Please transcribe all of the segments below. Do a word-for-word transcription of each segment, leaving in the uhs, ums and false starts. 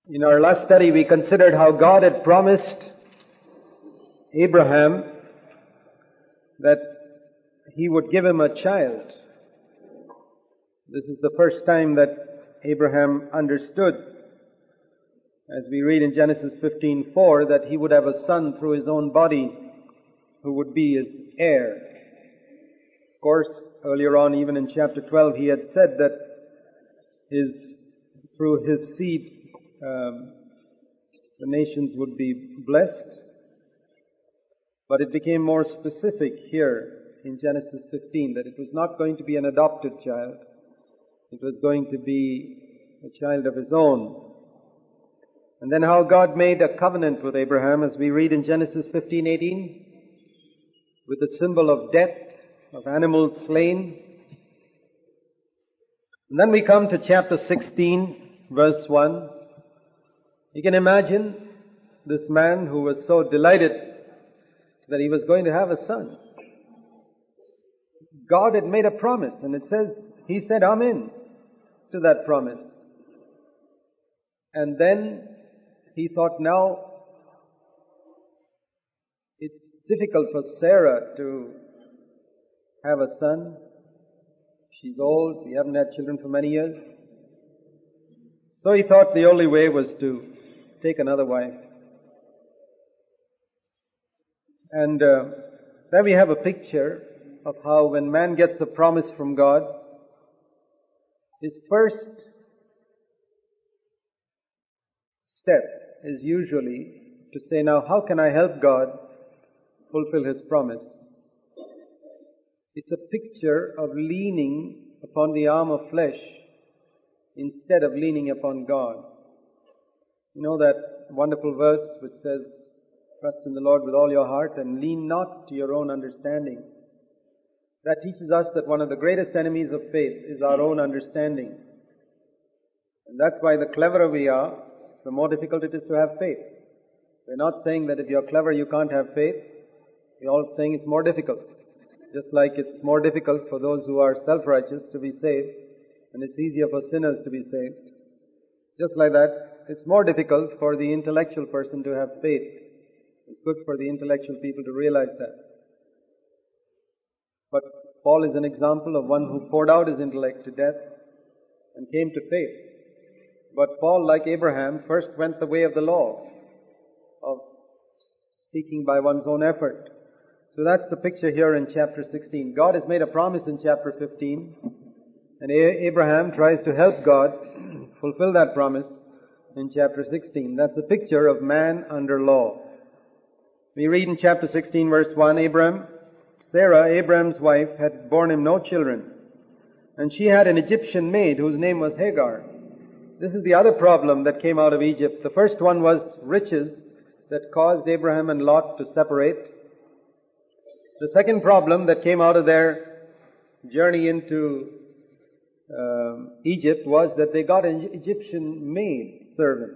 In our last study, we considered how God had promised Abraham that he would give him a child. This is the first time that Abraham understood, as we read in Genesis fifteen four, that he would have a son through his own body who would be his heir. Of course, earlier on, even in chapter twelve, he had said that his through his seed um, the nations would be blessed. But it became more specific here in Genesis fifteen that it was not going to be an adopted child. It was going to be a child of his own. And then how God made a covenant with Abraham, as we read in Genesis fifteen eighteen, with the symbol of death, of animals slain. And then we come to chapter sixteen, verse one. You can imagine this man who was so delighted that he was going to have a son. God had made a promise, and it says, he said amen to that promise. And then he thought, now it's difficult for Sarah to have a son. She's old, we haven't had children for many years. So he thought the only way was to take another wife. And uh, then we have a picture of how when man gets a promise from God, his first step is usually to say, now how can I help God fulfill His promise? It's a picture of leaning upon the arm of flesh instead of leaning upon God. You know that wonderful verse which says, trust in the Lord with all your heart and lean not to your own understanding. That teaches us that one of the greatest enemies of faith is our own understanding. And that's why the cleverer we are, the more difficult it is to have faith. We're not saying that if you're clever you can't have faith. We're all saying it's more difficult. Just like it's more difficult for those who are self-righteous to be saved, and it's easier for sinners to be saved. Just like that, it's more difficult for the intellectual person to have faith. It's good for the intellectual people to realize that. But Paul is an example of one who poured out his intellect to death and came to faith. But Paul, like Abraham, first went the way of the law, of seeking by one's own effort. So that's the picture here in chapter sixteen. God has made a promise in chapter fifteen, and Abraham tries to help God fulfill that promise in chapter sixteen. That's the picture of man under law. We read in chapter sixteen, verse one, Abraham, Sarah, Abraham's wife, had borne him no children, and she had an Egyptian maid whose name was Hagar. This is the other problem that came out of Egypt. The first one was riches that caused Abraham and Lot to separate. The second problem that came out of their journey into uh, Egypt was that they got an Egyptian maid servant.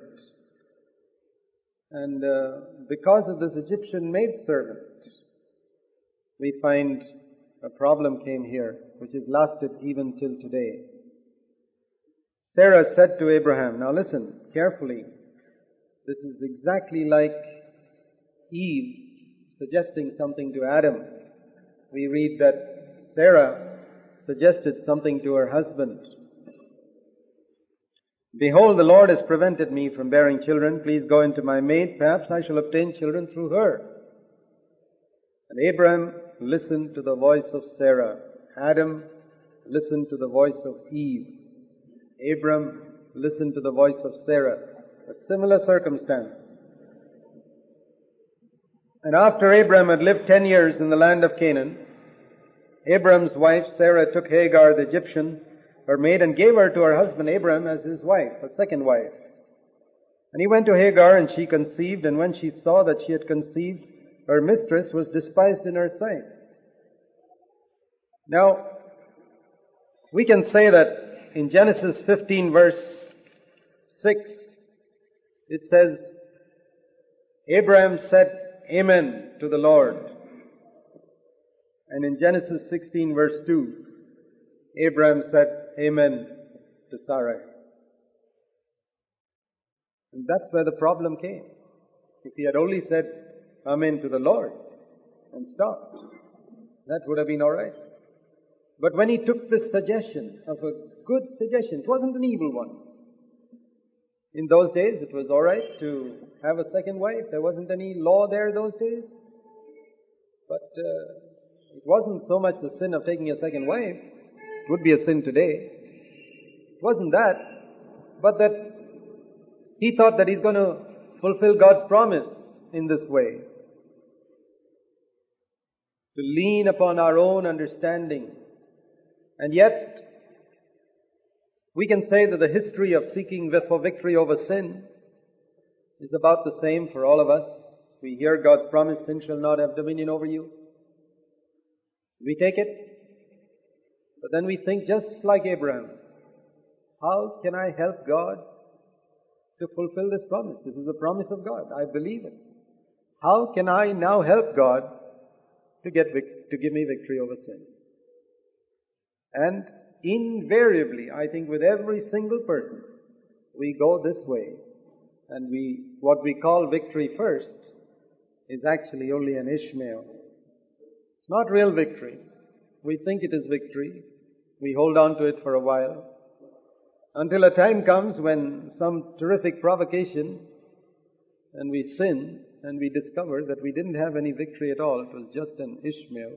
And uh, because of this Egyptian maid servant, we find a problem came here, which has lasted even till today. Sarah said to Abraham, now listen carefully, this is exactly like Eve suggesting something to Adam. We read that Sarah suggested something to her husband. Behold, the Lord has prevented me from bearing children. Please go into my maid. Perhaps I shall obtain children through her. And Abraham listened to the voice of Sarah. Adam listened to the voice of Eve. Abraham listened to the voice of Sarah. A similar circumstance. And after Abraham had lived ten years in the land of Canaan, Abraham's wife Sarah took Hagar the Egyptian, her maid, and gave her to her husband Abraham as his wife, a second wife. And he went to Hagar, and she conceived, and when she saw that she had conceived, her mistress was despised in her sight. Now, we can say that in Genesis fifteen verse six, it says, Abraham said amen to the Lord. And in Genesis sixteen verse two, Abraham said amen to Sarai. And that's where the problem came. If he had only said, Amen to the Lord, and stopped, that would have been all right. But when he took this suggestion of a good suggestion, it wasn't an evil one. In those days, it was all right to have a second wife. There wasn't any law there those days. But uh, it wasn't so much the sin of taking a second wife. It would be a sin today. It wasn't that, but that he thought that he's going to fulfill God's promise in this way. To lean upon our own understanding. And yet, we can say that the history of seeking for victory over sin is about the same for all of us. We hear God's promise, sin shall not have dominion over you. We take it, but then we think just like Abraham, how can I help God to fulfill this promise? This is a promise of God. I believe it. How can I now help God to get vic- to give me victory over sin? And invariably, I think with every single person, we go this way, and we what we call victory first is actually only an Ishmael. It's not real victory. We think it is victory. We hold on to it for a while, until a time comes when some terrific provocation, and we sin, and we discover that we didn't have any victory at all. It was just an Ishmael.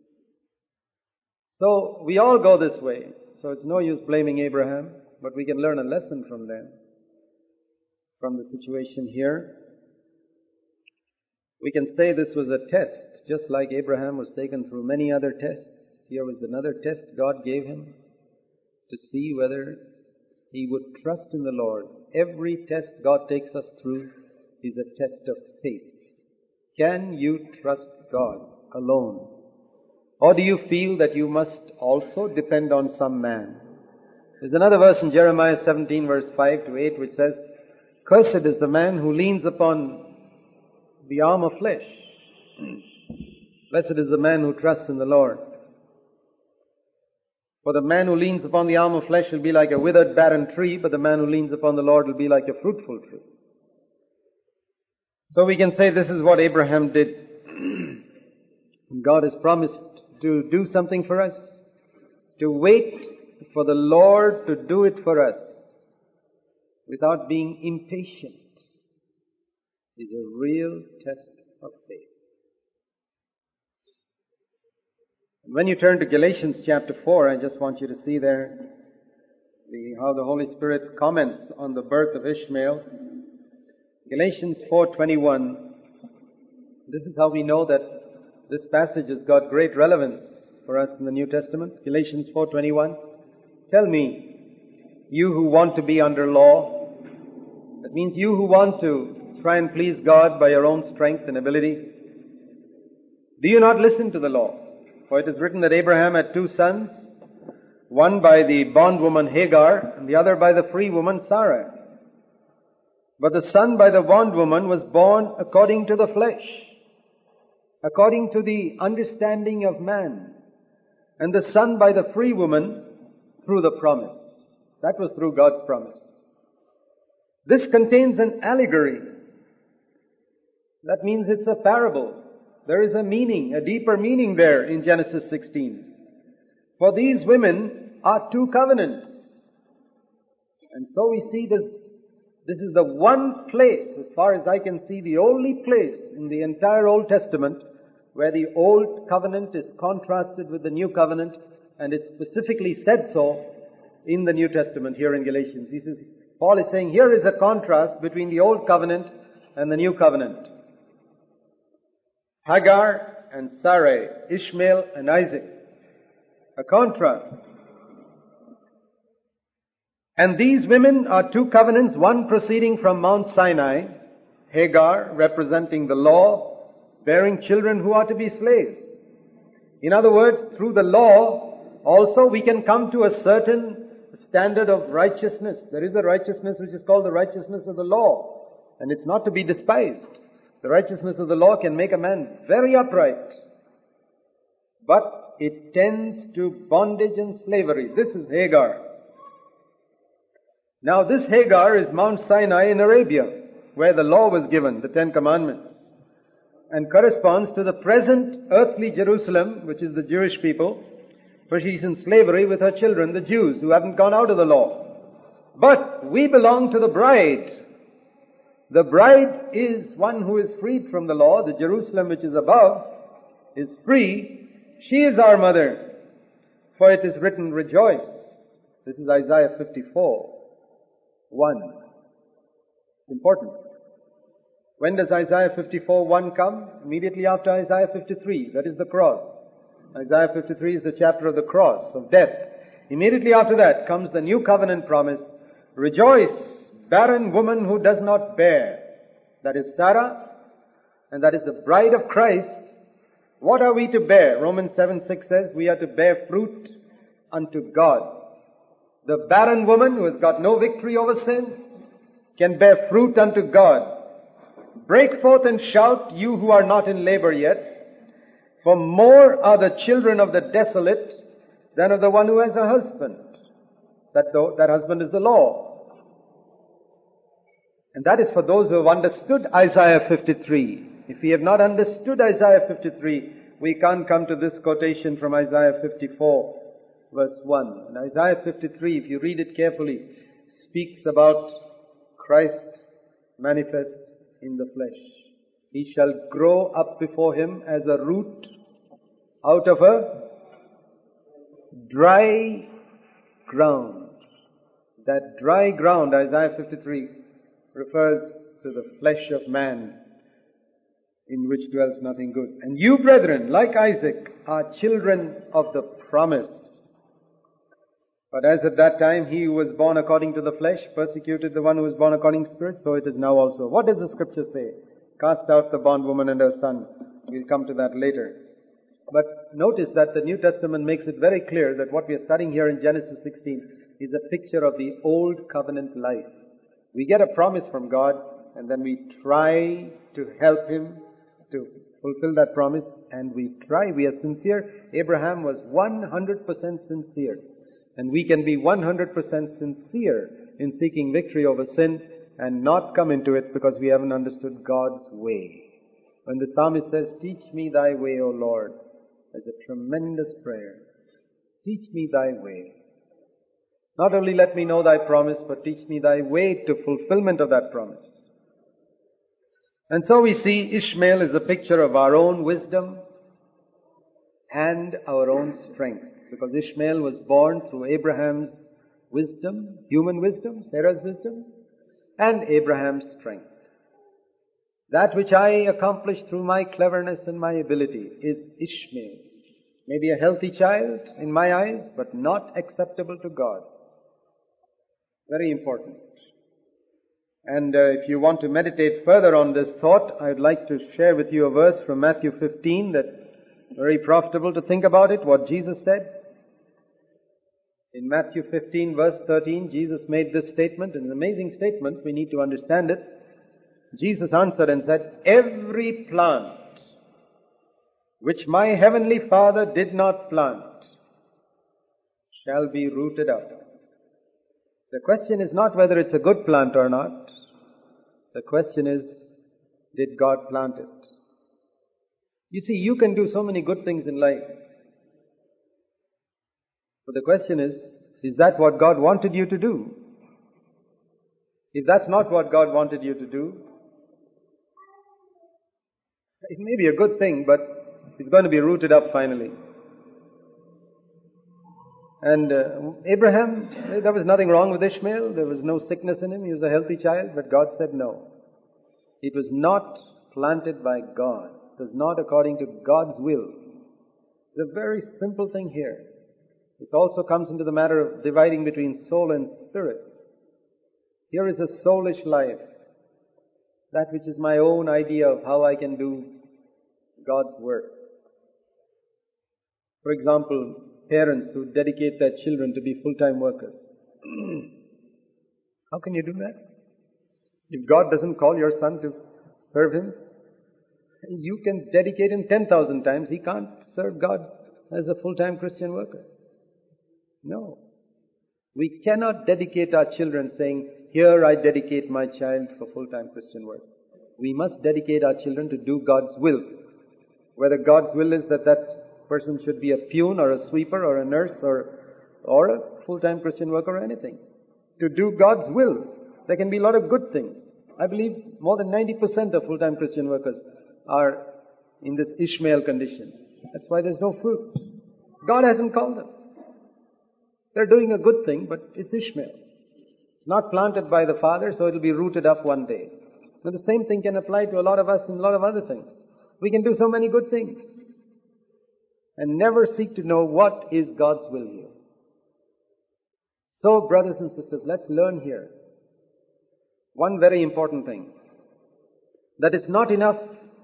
So we all go this way. So it's no use blaming Abraham, but we can learn a lesson from them, from the situation here. We can say this was a test, just like Abraham was taken through many other tests. Here was another test God gave him to see whether he would trust in the Lord. Every test God takes us through is a test of faith. Can you trust God alone? Or do you feel that you must also depend on some man? There's another verse in Jeremiah seventeen, verse five to eight, which says, Cursed is the man who leans upon the arm of flesh. Blessed is the man who trusts in the Lord. For the man who leans upon the arm of flesh will be like a withered, barren tree, but the man who leans upon the Lord will be like a fruitful tree. So we can say this is what Abraham did. God has promised to do something for us, to wait for the Lord to do it for us without being impatient is a real test of faith. When you turn to Galatians chapter four, I just want you to see there the, how the Holy Spirit comments on the birth of Ishmael. Galatians four twenty-one. This is how we know that this passage has got great relevance for us in the New Testament. Galatians four twenty-one. Tell me, you who want to be under law, that means you who want to try and please God by your own strength and ability, do you not listen to the law? For it is written that Abraham had two sons, one by the bondwoman Hagar and the other by the free woman Sarai. But the son by the bondwoman was born according to the flesh, according to the understanding of man, and the son by the free woman through the promise. That was through God's promise. This contains an allegory. That means it's a parable. There is a meaning, a deeper meaning there in Genesis sixteen. For these women are two covenants. And so we see this, this is the one place, as far as I can see, the only place in the entire Old Testament where the Old Covenant is contrasted with the New Covenant, and it's specifically said so in the New Testament here in Galatians. He says, Paul is saying here is a contrast between the Old Covenant and the New Covenant. Hagar and Sarai, Ishmael and Isaac. A contrast. And these women are two covenants, one proceeding from Mount Sinai, Hagar representing the law, bearing children who are to be slaves. In other words, through the law, also we can come to a certain standard of righteousness. There is a righteousness which is called the righteousness of the law, and it's not to be despised. The righteousness of the law can make a man very upright, but it tends to bondage and slavery. This is Hagar. Now this Hagar is Mount Sinai in Arabia, where the law was given, the Ten Commandments, and corresponds to the present earthly Jerusalem, which is the Jewish people, for she's in slavery with her children, the Jews, who haven't gone out of the law. But we belong to the bride. The bride is one who is freed from the law. The Jerusalem which is above is free. She is our mother. For it is written, rejoice. This is Isaiah fifty-four, one. It's important. When does Isaiah fifty-four, one come? Immediately after Isaiah fifty-three. That is the cross. Isaiah fifty-three is the chapter of the cross, of death. Immediately after that comes the new covenant promise. Rejoice, barren woman who does not bear. That is Sarah, and that is the bride of Christ. What are we to bear? Romans seven six says we are to bear fruit unto God. The barren woman who has got no victory over sin can bear fruit unto God. Break forth and shout, you who are not in labor yet, for more are the children of the desolate than of the one who has a husband. That, the, that husband is the law. And that is for those who have understood Isaiah fifty-three. If we have not understood Isaiah fifty-three, we can't come to this quotation from Isaiah fifty-four, verse one. And Isaiah fifty-three, if you read it carefully, speaks about Christ manifest in the flesh. He shall grow up before him as a root out of a dry ground. That dry ground, Isaiah fifty-three, refers to the flesh of man, in which dwells nothing good. And you, brethren, like Isaac, are children of the promise. But as at that time he who was born according to the flesh persecuted the one who was born according to spirit, so it is now also. What does the scripture say? Cast out the bondwoman and her son. We'll come to that later. But notice that the New Testament makes it very clear that what we are studying here in Genesis sixteen is a picture of the old covenant life. We get a promise from God, and then we try to help Him to fulfill that promise, and we try. We are sincere. Abraham was one hundred percent sincere. And we can be one hundred percent sincere in seeking victory over sin and not come into it because we haven't understood God's way. When the psalmist says, teach me thy way, O Lord, there's a tremendous prayer. Teach me thy way. Not only let me know thy promise, but teach me thy way to fulfillment of that promise. And so we see Ishmael is a picture of our own wisdom and our own strength. Because Ishmael was born through Abraham's wisdom, human wisdom, Sarah's wisdom, and Abraham's strength. That which I accomplished through my cleverness and my ability is Ishmael. Maybe a healthy child in my eyes, but not acceptable to God. Very important. And uh, if you want to meditate further on this thought, I'd like to share with you a verse from Matthew fifteen that's very profitable to think about it, what Jesus said. In Matthew fifteen, verse thirteen, Jesus made this statement, an amazing statement, we need to understand it. Jesus answered and said, every plant which my heavenly Father did not plant shall be rooted up. The question is not whether it's a good plant or not. The question is, did God plant it? You see, you can do so many good things in life. But the question is, is that what God wanted you to do? If that's not what God wanted you to do, it may be a good thing, but it's going to be rooted up finally. And uh, Abraham, there was nothing wrong with Ishmael. There was no sickness in him. He was a healthy child, but God said no. It was not planted by God. It was not according to God's will. It's a very simple thing here. It also comes into the matter of dividing between soul and spirit. Here is a soulish life. That which is my own idea of how I can do God's work. For example, parents who dedicate their children to be full-time workers. How can you do that? If God doesn't call your son to serve Him, you can dedicate him ten thousand times. He can't serve God as a full-time Christian worker. No. We cannot dedicate our children saying, here I dedicate my child for full-time Christian work. We must dedicate our children to do God's will. Whether God's will is that that person should be a peon or a sweeper or a nurse or, or a full-time Christian worker or anything. To do God's will. There can be a lot of good things. I believe more than ninety percent of full-time Christian workers are in this Ishmael condition. That's why there's no fruit. God hasn't called them. They're doing a good thing, but it's Ishmael. It's not planted by the Father, so it'll be rooted up one day. Now the same thing can apply to a lot of us in a lot of other things. We can do so many good things and never seek to know what is God's will here. So, brothers and sisters, let's learn here one very important thing. That it's not enough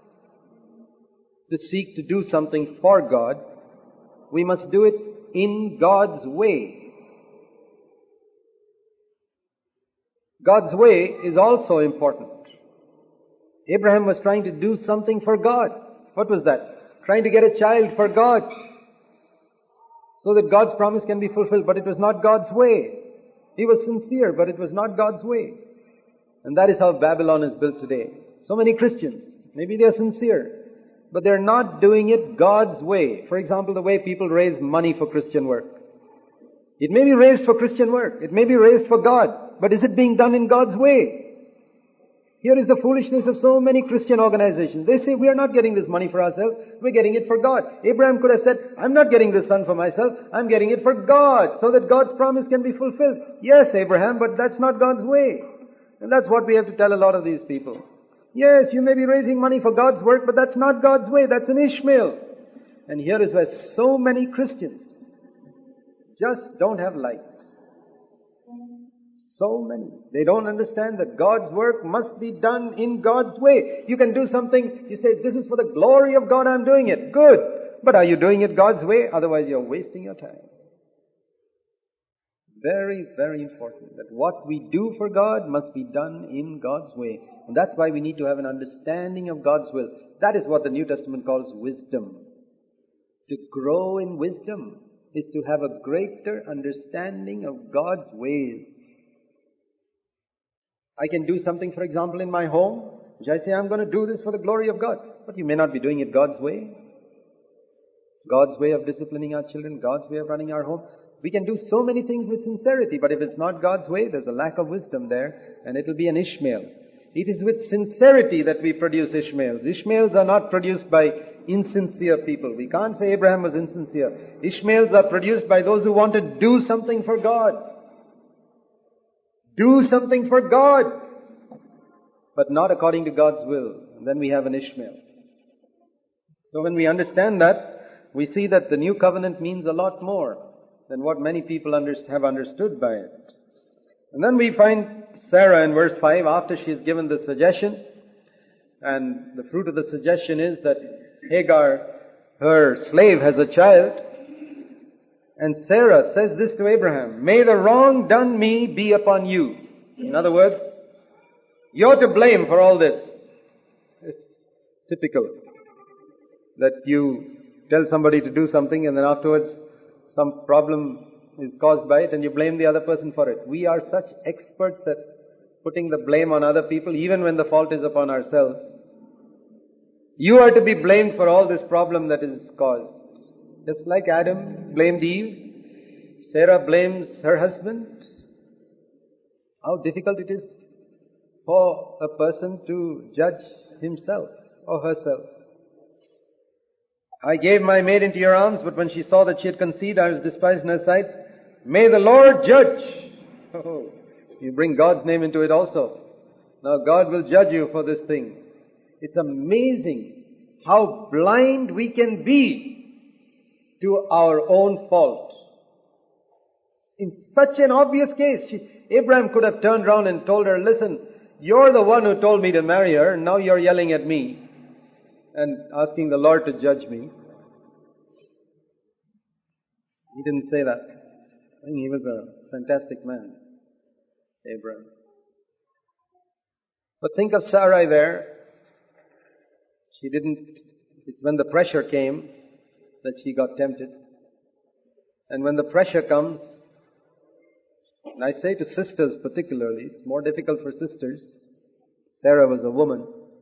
to seek to do something for God. We must do it in God's way. God's way is also important. Abraham was trying to do something for God. What was that? Trying to get a child for God, so that God's promise can be fulfilled. But it was not God's way. He was sincere, but it was not God's way. And that is how Babylon is built today. So many Christians, maybe they are sincere, but they're not doing it God's way. For example, the way people raise money for Christian work. It may be raised for Christian work. It may be raised for God. But is it being done in God's way? Here is the foolishness of so many Christian organizations. They say, we are not getting this money for ourselves. We're getting it for God. Abraham could have said, I'm not getting this son for myself. I'm getting it for God, so that God's promise can be fulfilled. Yes, Abraham, but that's not God's way. And that's what we have to tell a lot of these people. Yes, you may be raising money for God's work, but that's not God's way. That's an Ishmael. And here is where so many Christians just don't have light. So many. They don't understand that God's work must be done in God's way. You can do something, you say, this is for the glory of God, I'm doing it. Good. But are you doing it God's way? Otherwise you're wasting your time. Very, very important that what we do for God must be done in God's way. And that's why we need to have an understanding of God's will. That is what the New Testament calls wisdom. To grow in wisdom is to have a greater understanding of God's ways. I can do something, for example, in my home, which I say, I'm going to do this for the glory of God. But you may not be doing it God's way. God's way of disciplining our children, God's way of running our home. We can do so many things with sincerity, but if it's not God's way, there's a lack of wisdom there, and it'll be an Ishmael. It is with sincerity that we produce Ishmaels. Ishmaels are not produced by insincere people. We can't say Abraham was insincere. Ishmaels are produced by those who want to do something for God. Do something for God, but not according to God's will. And then we have an Ishmael. So when we understand that, we see that the new covenant means a lot more than what many people under, have understood by it. And then we find Sarah in verse five, after she has given the suggestion, and the fruit of the suggestion is that Hagar, her slave, has a child. And Sarah says this to Abraham, may the wrong done me be upon you. In other words, you're to blame for all this. It's typical that you tell somebody to do something and then afterwards some problem is caused by it and you blame the other person for it. We are such experts at putting the blame on other people even when the fault is upon ourselves. You are to be blamed for all this problem that is caused. Just like Adam blamed Eve, Sarah blames her husband. How difficult it is for a person to judge himself or herself. I gave my maid into your arms, but when she saw that she had conceived, I was despised in her sight. May the Lord judge. Oh, you bring God's name into it also. Now God will judge you for this thing. It's amazing how blind we can be to our own fault. In such an obvious case, she, Abraham could have turned around and told her, listen, you're the one who told me to marry her, and now you're yelling at me and asking the Lord to judge me. He didn't say that. I think he was a fantastic man, Abraham. But think of Sarai there. She didn't, it's when the pressure came that she got tempted. And when the pressure comes, And I say to sisters particularly, it's more difficult for sisters. Sarah was a woman.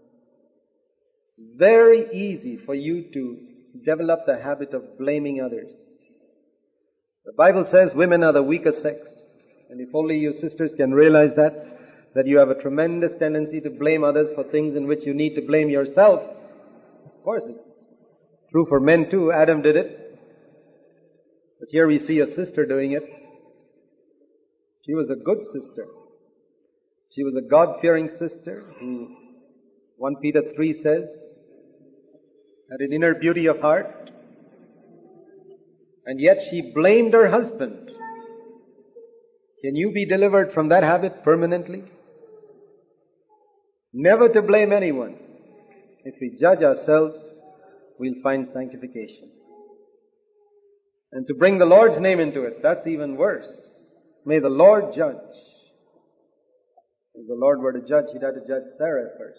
Very easy for you to develop the habit of blaming others. The Bible says women are the weaker sex. And if only you sisters can realize that, that you have a tremendous tendency to blame others for things in which you need to blame yourself. Of course, it's true for men too. Adam did it. But here we see a sister doing it. She was a good sister. She was a God-fearing sister who, First Peter three says, had an inner beauty of heart. And yet she blamed her husband. Can you be delivered from that habit permanently? Never to blame anyone. If we judge ourselves, we'll find sanctification. And to bring the Lord's name into it, that's even worse. May the Lord judge. If the Lord were to judge, He'd have to judge Sarah first.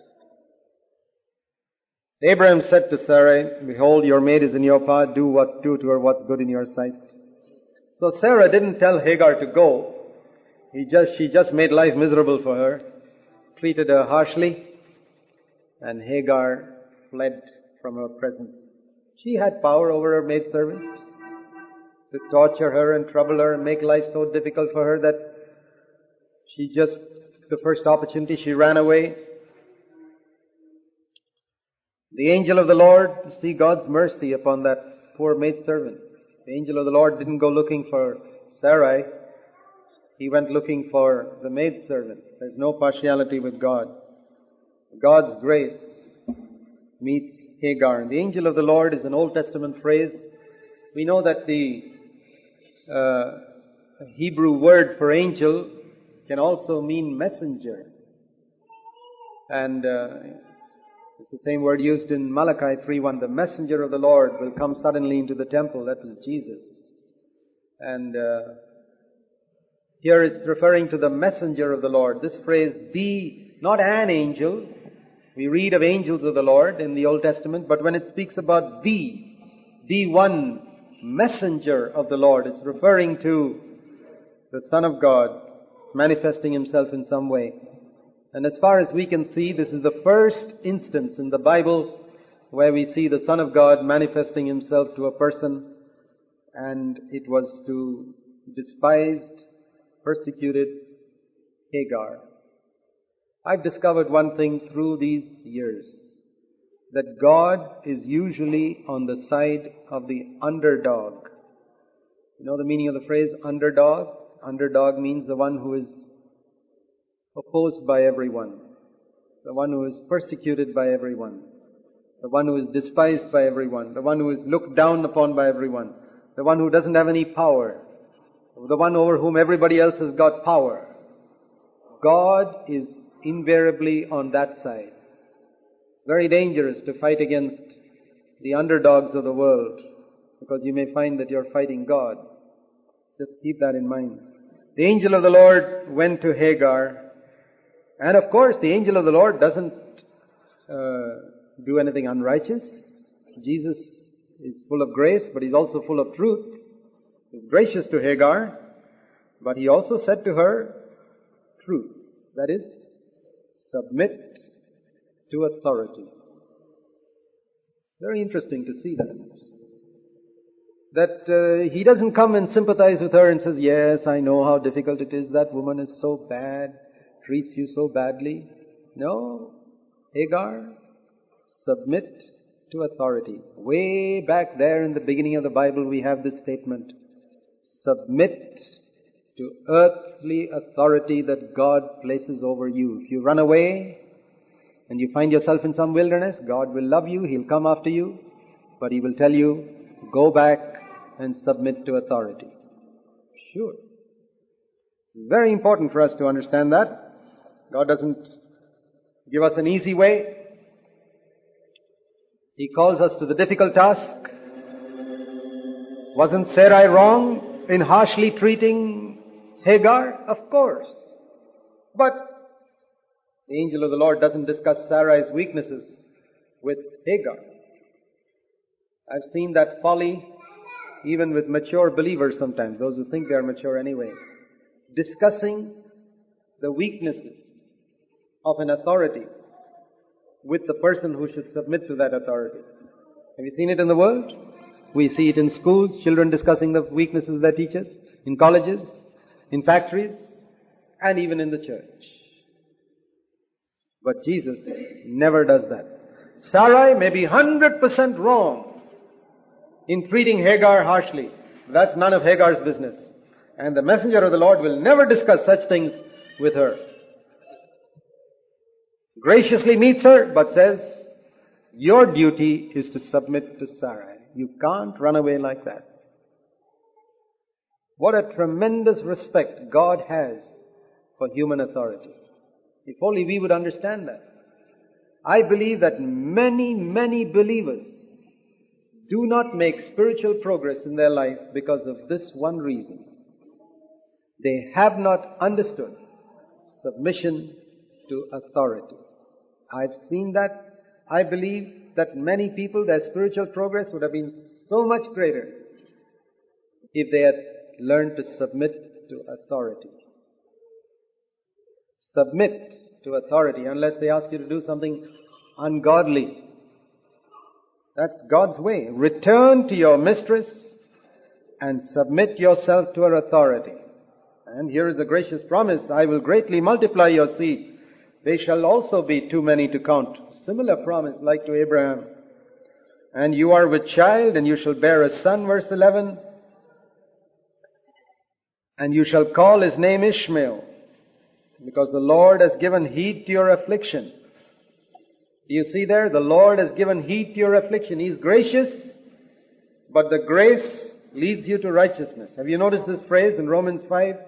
Abraham said to Sarai, "Behold, your maid is in your power. Do what do to her what's good in your sight." So Sarah didn't tell Hagar to go. He just, she just made life miserable for her, treated her harshly, and Hagar fled from her presence. She had power over her maidservant to torture her and trouble her and make life so difficult for her that she just, the first opportunity, she ran away. The angel of the Lord, see God's mercy upon that poor maidservant. The angel of the Lord didn't go looking for Sarai. He went looking for the maidservant. There's no partiality with God. God's grace meets Hagar. And the angel of the Lord is an Old Testament phrase. We know that the uh, Hebrew word for angel can also mean messenger. And uh, it's the same word used in Malachi three one. The messenger of the Lord will come suddenly into the temple. That was Jesus. And uh, here it's referring to the messenger of the Lord. This phrase, the, not an angel. We read of angels of the Lord in the Old Testament, but when it speaks about the, the one messenger of the Lord, it's referring to the Son of God manifesting Himself in some way. And as far as we can see, this is the first instance in the Bible where we see the Son of God manifesting Himself to a person, and it was to despised, persecuted Hagar. I've discovered one thing through these years, that God is usually on the side of the underdog. You know the meaning of the phrase underdog? Underdog means the one who is opposed by everyone, the one who is persecuted by everyone, the one who is despised by everyone, the one who is looked down upon by everyone, the one who doesn't have any power, the one over whom everybody else has got power. God is invariably on that side. Very dangerous to fight against the underdogs of the world, because you may find that you're fighting God. Just keep that in mind. The angel of the Lord went to Hagar, and of course the angel of the Lord doesn't uh, do anything unrighteous. Jesus is full of grace, but He's also full of truth. He's gracious to Hagar, but He also said to her truth. That is, submit to authority. It's very interesting to see that. That uh, He doesn't come and sympathize with her and says, yes, I know how difficult it is. That woman is so bad, treats you so badly. No, Hagar, submit to authority. Way back there in the beginning of the Bible we have this statement. Submit to earthly authority that God places over you. If you run away and you find yourself in some wilderness, God will love you, He'll come after you, but He will tell you, go back and submit to authority. Sure. It's very important for us to understand that. God doesn't give us an easy way. He calls us to the difficult task. Wasn't Sarai wrong in harshly treating Hagar? Of course. But the angel of the Lord doesn't discuss Sarai's weaknesses with Hagar. I've seen that folly even with mature believers sometimes, those who think they are mature anyway. discussing the weaknesses of an authority with the person who should submit to that authority. Have you seen it in the world? We see it in schools, children discussing the weaknesses of their teachers, in colleges, in factories, and even in the church. But Jesus never does that. Sarai may be one hundred percent wrong in treating Hagar harshly. That's none of Hagar's business. And the messenger of the Lord will never discuss such things with her. Graciously meets her, but says, your duty is to submit to Sarai. You can't run away like that. What a tremendous respect God has for human authority. If only we would understand that. I believe that many, many believers do not make spiritual progress in their life because of this one reason. They have not understood submission to authority. I've seen that. I believe that many people, their spiritual progress would have been so much greater if they had learned to submit to authority. Submit to authority unless they ask you to do something ungodly. That's God's way. Return to your mistress and submit yourself to her authority. And here is a gracious promise. I will greatly multiply your seed. They shall also be too many to count. Similar promise like to Abraham. And you are with child, and you shall bear a son, verse eleven. And you shall call his name Ishmael, because the Lord has given heed to your affliction. Do you see there? The Lord has given heed to your affliction. He is gracious, but the grace leads you to righteousness. Have you noticed this phrase in Romans five?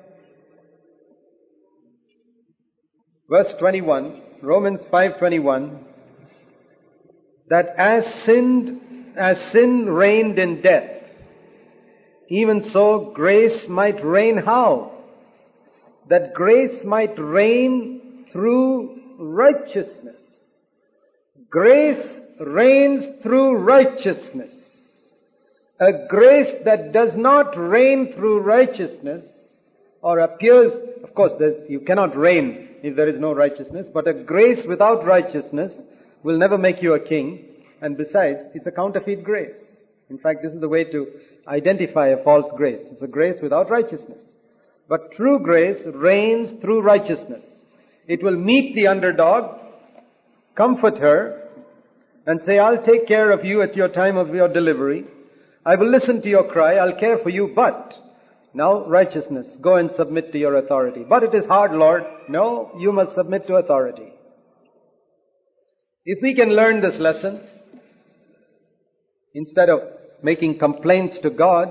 Verse twenty-one, Romans five twenty-one, that as sin, as sin reigned in death, even so grace might reign how? That grace might reign through righteousness. Grace reigns through righteousness. A grace that does not reign through righteousness, or appears, of course, you cannot reign if there is no righteousness, but a grace without righteousness will never make you a king, and besides, it's a counterfeit grace. In fact, this is the way to identify a false grace. It's a grace without righteousness. But true grace reigns through righteousness. It will meet the underdog, comfort her, and say, I'll take care of you at your time of your delivery. I will listen to your cry. I'll care for you, but now righteousness. Go and submit to your authority. But it is hard, Lord. No, you must submit to authority. If we can learn this lesson, instead of making complaints to God,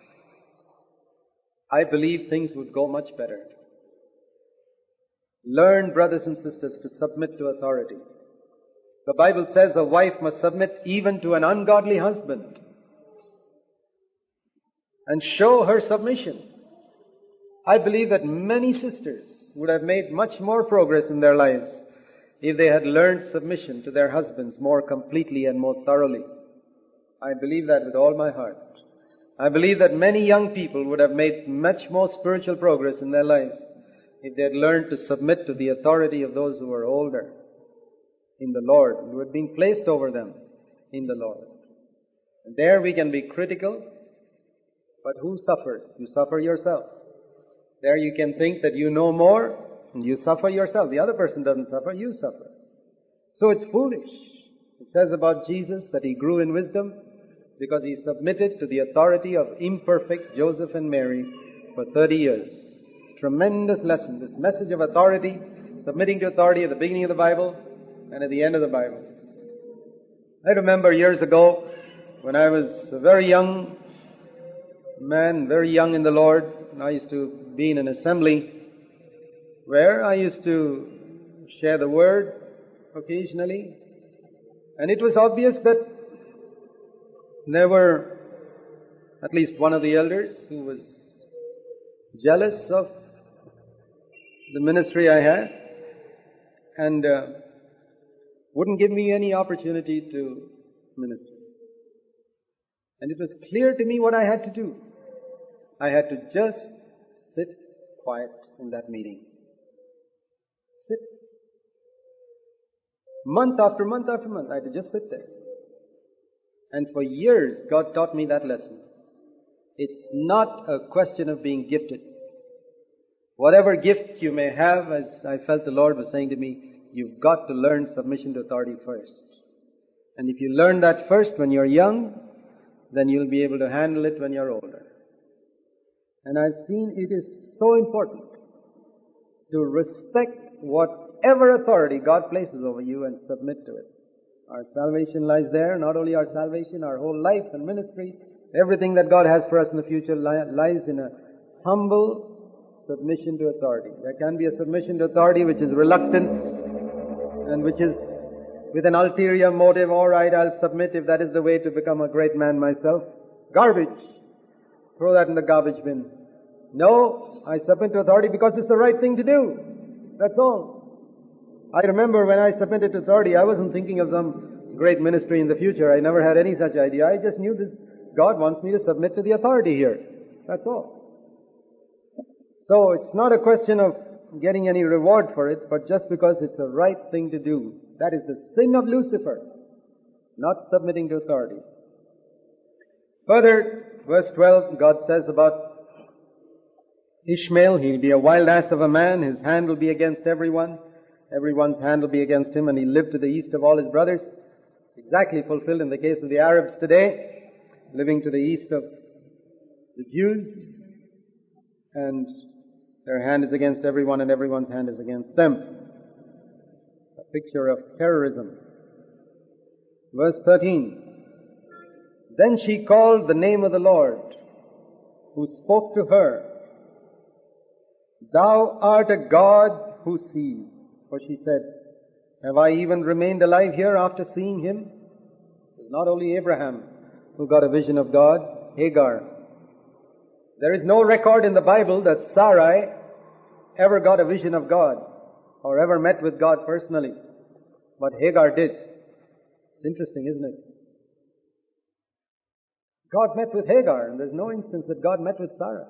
I believe things would go much better. Learn, brothers and sisters, to submit to authority. The Bible says a wife must submit even to an ungodly husband and show her submission. I believe that many sisters would have made much more progress in their lives if they had learned submission to their husbands more completely and more thoroughly. I believe that with all my heart. I believe that many young people would have made much more spiritual progress in their lives if they had learned to submit to the authority of those who were older in the Lord, who had been placed over them in the Lord. And there we can be critical, but who suffers? You suffer yourself. There you can think that you know more, and you suffer yourself. The other person doesn't suffer, you suffer. So it's foolish. It says about Jesus that He grew in wisdom because He submitted to the authority of imperfect Joseph and Mary for thirty years. Tremendous lesson. This message of authority, submitting to authority at the beginning of the Bible and at the end of the Bible. I remember years ago when I was a very young man, very young in the Lord, and I used to be in an assembly where I used to share the Word occasionally. And it was obvious that there were at least one of the elders who was jealous of the ministry I had and uh, wouldn't give me any opportunity to minister. And it was clear to me what I had to do. I had to just sit quiet in that meeting. Sit. Month after month after month, I had to just sit there. And for years, God taught me that lesson. It's not a question of being gifted. Whatever gift you may have, as I felt the Lord was saying to me, you've got to learn submission to authority first. And if you learn that first when you're young, then you'll be able to handle it when you're older. And I've seen it is so important to respect whatever authority God places over you and submit to it. Our salvation lies there. Not only our salvation, our whole life and ministry, everything that God has for us in the future li- lies in a humble submission to authority. There can be a submission to authority which is reluctant and which is with an ulterior motive. All right, I'll submit if that is the way to become a great man myself. Garbage. Throw that in the garbage bin. No, I submit to authority because it's the right thing to do. That's all. I remember when I submitted to authority, I wasn't thinking of some great ministry in the future. I never had any such idea. I just knew this. God wants me to submit to the authority here. That's all. So it's not a question of getting any reward for it, but just because it's the right thing to do. That is the sin of Lucifer, not submitting to authority. Further, verse twelve, God says about Ishmael, he'll be a wild ass of a man, his hand will be against everyone, everyone's hand will be against him, and he lived to the east of all his brothers. It's exactly fulfilled in the case of the Arabs today, living to the east of the Jews, and their hand is against everyone and everyone's hand is against them. A picture of terrorism. Verse thirteen. Then she called the name of the Lord, who spoke to her, Thou art a God who sees. For she said, Have I even remained alive here after seeing him? It was not only Abraham who got a vision of God, Hagar. There is no record in the Bible that Sarai ever got a vision of God or ever met with God personally. But Hagar did. It's interesting, isn't it? God met with Hagar, and there's no instance that God met with Sarah.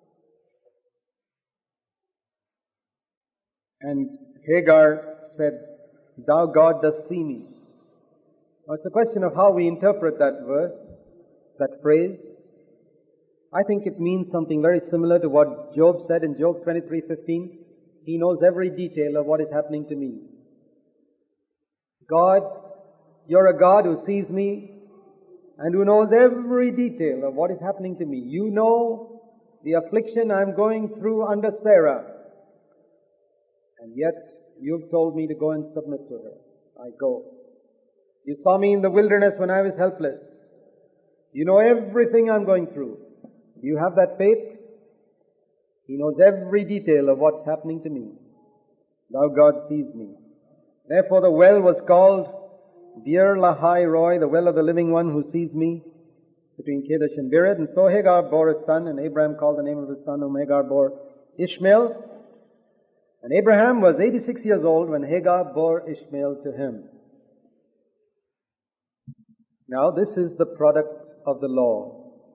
And Hagar said, Thou God dost see me. Now it's a question of how we interpret that verse, that phrase. I think it means something very similar to what Job said in Job twenty-three fifteen. He knows every detail of what is happening to me. God, you're a God who sees me and who knows every detail of what is happening to me. You know the affliction I'm going through under Sarah. And yet, you've told me to go and submit to her. I go. You saw me in the wilderness when I was helpless. You know everything I'm going through. Do you have that faith? He knows every detail of what's happening to me. Thou God sees me. Therefore the well was called Beer Lahai Roy, the well of the living one who sees me, between Kadesh and Bered. And so Hagar bore a son, and Abraham called the name of his son, whom Hagar bore Ishmael. And Abraham was eighty-six years old when Hagar bore Ishmael to him. Now this is the product of the law.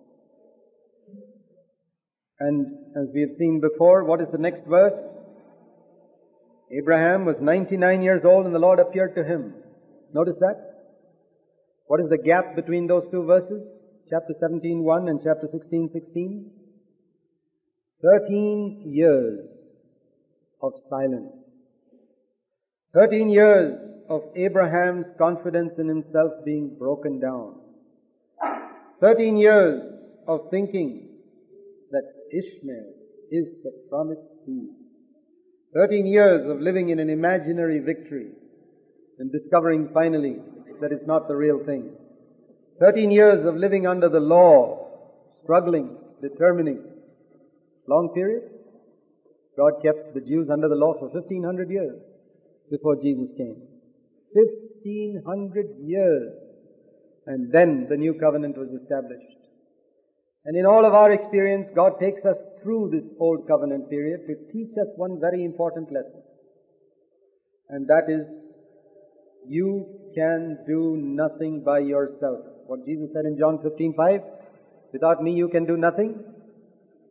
And as we have seen before, what is the next verse? Abraham was ninety-nine years old and the Lord appeared to him. Notice that? What is the gap between those two verses? Chapter seventeen one and chapter sixteen sixteen? Thirteen years of silence. Thirteen years of Abraham's confidence in himself being broken down. Thirteen years of thinking that Ishmael is the promised seed. Thirteen years of living in an imaginary victory and discovering finally that it's not the real thing. Thirteen years of living under the law, struggling, determining. Long period? God kept the Jews under the law for fifteen hundred years before Jesus came. fifteen hundred years. And then the new covenant was established. And in all of our experience, God takes us through this old covenant period to teach us one very important lesson. And that is, you can do nothing by yourself. What Jesus said in John fifteen five, without me you can do nothing.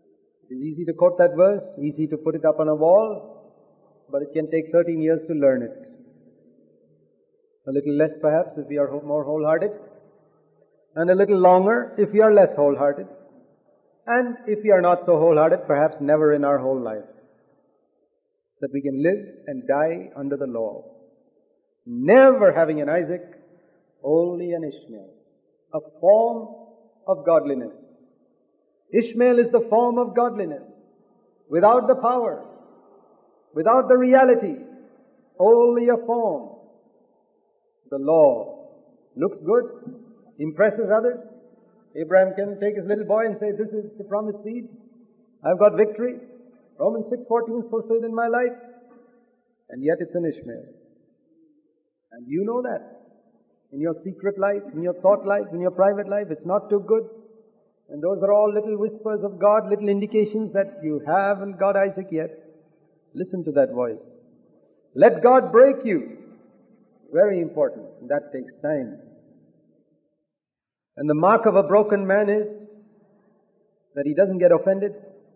It is easy to quote that verse, easy to put it up on a wall, but it can take thirteen years to learn it. A little less perhaps if we are more wholehearted, and a little longer if we are less wholehearted, and if we are not so wholehearted, perhaps never in our whole life. That we can live and die under the law. Never having an Isaac, only an Ishmael. A form of godliness. Ishmael is the form of godliness. Without the power. Without the reality. Only a form. The law looks good, impresses others. Abraham can take his little boy and say, this is the promised seed. I've got victory. Romans six fourteen is fulfilled in my life. And yet it's an Ishmael. And you know that. In your secret life, in your thought life, in your private life, it's not too good. And those are all little whispers of God, little indications that you haven't got Isaac yet. Listen to that voice. Let God break you. Very important. And that takes time. And the mark of a broken man is that he doesn't get offended.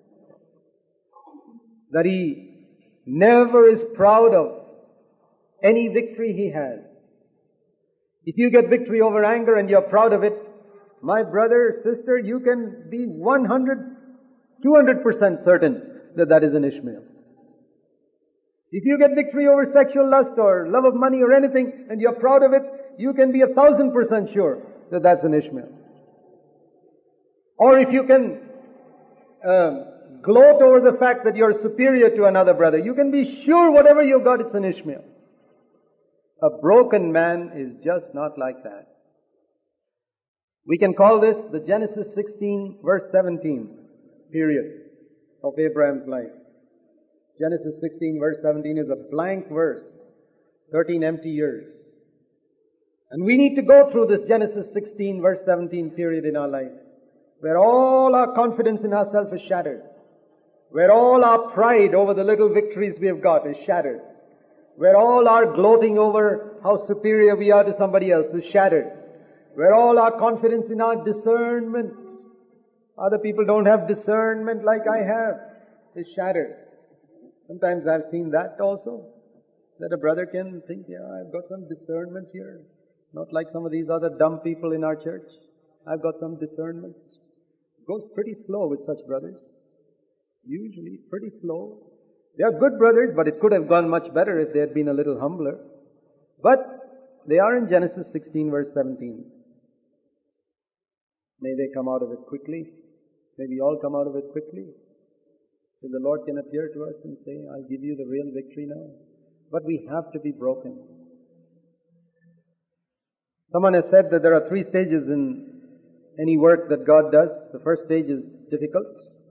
That he never is proud of any victory he has. If you get victory over anger and you're proud of it, my brother, sister, you can be one hundred, two hundred percent certain that that is an Ishmael. If you get victory over sexual lust or love of money or anything and you're proud of it, you can be a thousand percent sure that that's an Ishmael. Or if you can um, gloat over the fact that you're superior to another brother, you can be sure whatever you got, it's an Ishmael. A broken man is just not like that. We can call this the Genesis sixteen verse seventeen period of Abraham's life. Genesis sixteen verse seventeen is a blank verse. thirteen empty years. And we need to go through this Genesis sixteen verse seventeen period in our life, where all our confidence in ourselves is shattered. Where all our pride over the little victories we have got is shattered. Where all our gloating over how superior we are to somebody else is shattered. Where all our confidence in our discernment, other people don't have discernment like I have, is shattered. Sometimes I've seen that also, that a brother can think, yeah, I've got some discernment here. Not like some of these other dumb people in our church. I've got some discernment. It goes pretty slow with such brothers. Usually pretty slow. They are good brothers, but it could have gone much better if they had been a little humbler. But they are in Genesis sixteen verse seventeen. May they come out of it quickly. May we all come out of it quickly. So the Lord can appear to us and say, I'll give you the real victory now. But we have to be broken. Someone has said that there are three stages in any work that God does. The first stage is difficult.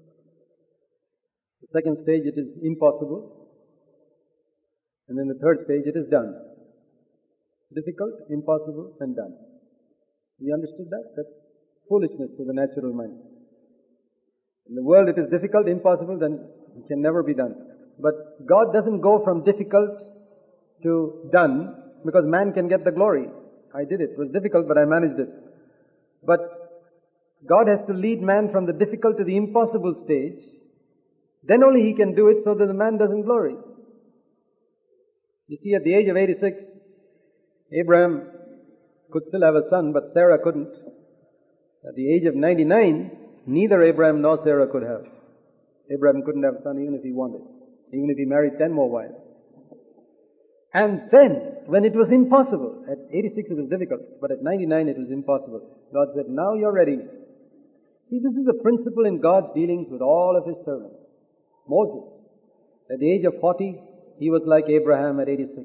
The second stage, it is impossible. And then the third stage, it is done. Difficult, impossible, and done. We understood that? That's foolishness to the natural mind. In the world, it is difficult, impossible, then it can never be done. But God doesn't go from difficult to done because man can get the glory. I did it. It was difficult, but I managed it. But God has to lead man from the difficult to the impossible stage. Then only He can do it so that the man doesn't glory. You see, at the age of eighty-six, Abraham could still have a son, but Sarah couldn't. At the age of ninety-nine, neither Abraham nor Sarah could have. Abraham couldn't have a son even if he wanted, even if he married ten more wives. And then, when it was impossible, at eighty-six it was difficult, but at ninety-nine it was impossible. God said, now you're ready. See, this is a principle in God's dealings with all of His servants. Moses, at the age of forty, he was like Abraham at eighty-six.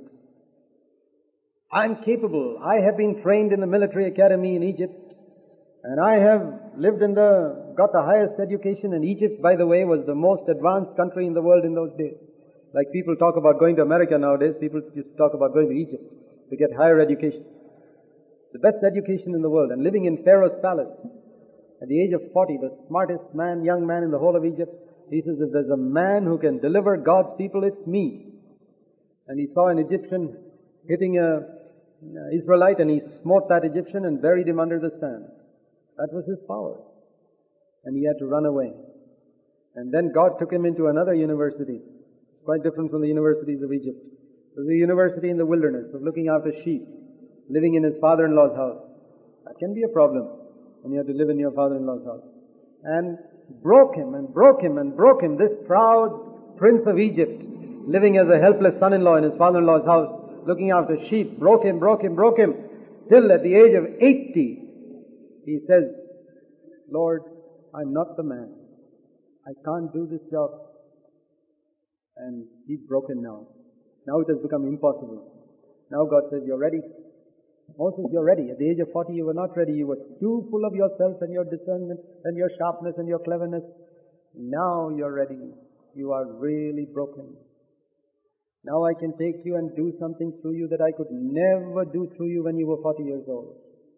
I'm capable. I have been trained in the military academy in Egypt, and I have lived in the, got the highest education, and Egypt, by the way, was the most advanced country in the world in those days. Like people talk about going to America nowadays, people used to talk about going to Egypt to get higher education. The best education in the world, and living in Pharaoh's palace. At the age of forty, the smartest man, young man in the whole of Egypt, he says, if there's a man who can deliver God's people, it's me. And he saw an Egyptian hitting a Israelite, and he smote that Egyptian and buried him under the sand. That was his power. And he had to run away. And then God took him into another university. It's quite different from the universities of Egypt. It was a university in the wilderness of looking after sheep, living in his father-in-law's house. That can be a problem when you have to live in your father-in-law's house. And broke him and broke him and broke him. This proud prince of Egypt, living as a helpless son-in-law in his father-in-law's house, looking after sheep, broke him, broke him, broke him, till at the age of eighty, he says, Lord, I'm not the man. I can't do this job. And he's broken now. Now it has become impossible. Now God says, you're ready. Moses, you're ready. At the age of forty, you were not ready. You were too full of yourself and your discernment and your sharpness and your cleverness. Now you're ready. You are really broken. Now I can take you and do something through you that I could never do through you when you were forty years old.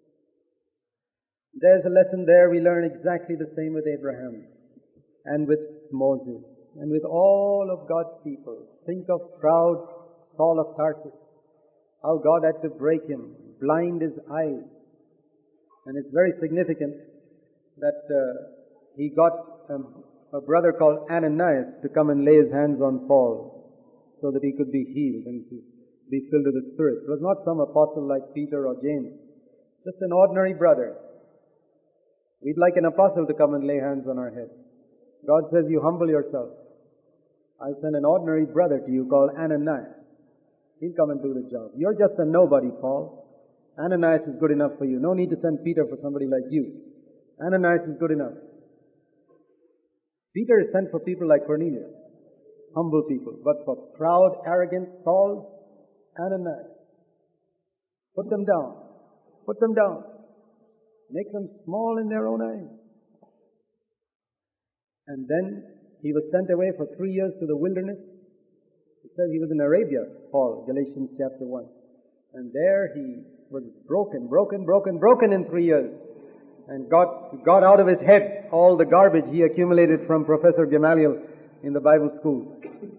There's a lesson there. We learn exactly the same with Abraham and with Moses and with all of God's people. Think of proud Saul of Tarsus, how God had to break him, blind his eyes. And it's very significant that uh, he got um, a brother called Ananias to come and lay his hands on Paul so that he could be healed and to be filled with the Spirit. It was not some apostle like Peter or James, just an ordinary brother. We'd like an apostle to come and lay hands on our head. God says, you humble yourself. I send an ordinary brother to you called Ananias. He'll come and do the job. You're just a nobody, Paul. Ananias is good enough for you. No need to send Peter for somebody like you. Ananias is good enough. Peter is sent for people like Cornelius, humble people. But for proud, arrogant Sauls, Ananias. Put them down. Put them down. Make them small in their own eyes. And then he was sent away for three years to the wilderness. It says he was in Arabia, Paul, Galatians chapter one. And there he was broken, broken, broken, broken in three years. And got, got out of his head all the garbage he accumulated from Professor Gamaliel in the Bible school.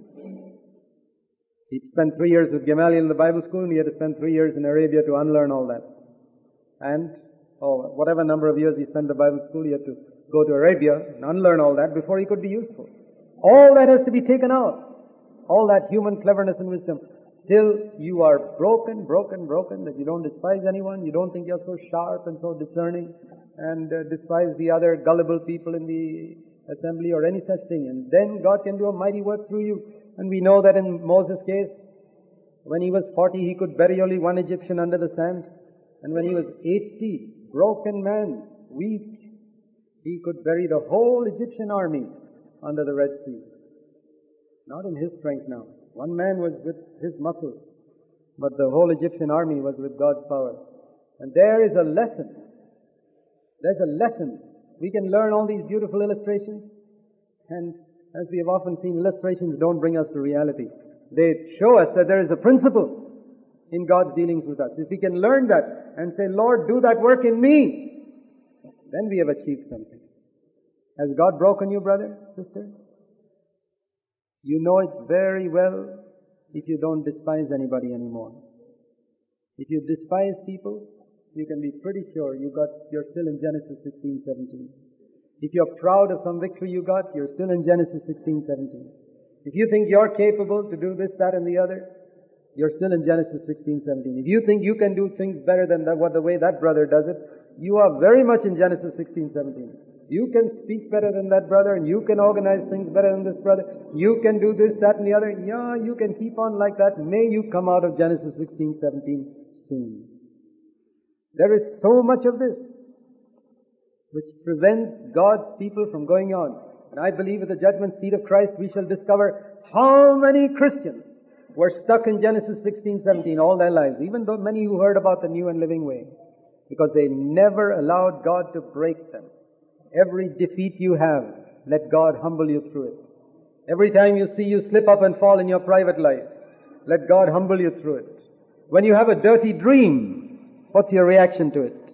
He spent three years with Gamaliel in the Bible school, and he had to spend three years in Arabia to unlearn all that. And or whatever number of years he spent in the Bible school, he had to go to Arabia and unlearn all that before he could be useful. All that has to be taken out. All that human cleverness and wisdom. Till you are broken, broken, broken, that you don't despise anyone, you don't think you're so sharp and so discerning, and uh, despise the other gullible people in the assembly or any such thing. And then God can do a mighty work through you. And we know that in Moses' case, when he was forty, he could bury only one Egyptian under the sand. And when he was eighty, broken man, weak, he could bury the whole Egyptian army under the Red Sea. Not in his strength now. One man was with his muscles, but the whole Egyptian army was with God's power. And there is a lesson. There's a lesson. We can learn all these beautiful illustrations, and as we have often seen, illustrations don't bring us to reality. They show us that there is a principle in God's dealings with us. If we can learn that and say, Lord, do that work in me, then we have achieved something. Has God broken you, brother, sister? You know it very well if you don't despise anybody anymore. If you despise people, you can be pretty sure you got, you're still in Genesis sixteen, seventeen. If you're proud of some victory you got, you're still in Genesis sixteen, seventeen. If you think you're capable to do this, that, and the other, you're still in Genesis sixteen, seventeen. If you think you can do things better than that, what the way that brother does it, you are very much in Genesis sixteen, seventeen. You can speak better than that brother, and you can organize things better than this brother. You can do this, that, and the other. Yeah, you can keep on like that. May you come out of Genesis sixteen, seventeen soon. There is so much of this which prevents God's people from going on. And I believe at the judgment seat of Christ we shall discover how many Christians were stuck in Genesis sixteen, seventeen all their lives, even though many who heard about the new and living way, because they never allowed God to break them. Every defeat you have, let God humble you through it. Every time you see you slip up and fall in your private life, let God humble you through it. When you have a dirty dream, what's your reaction to it?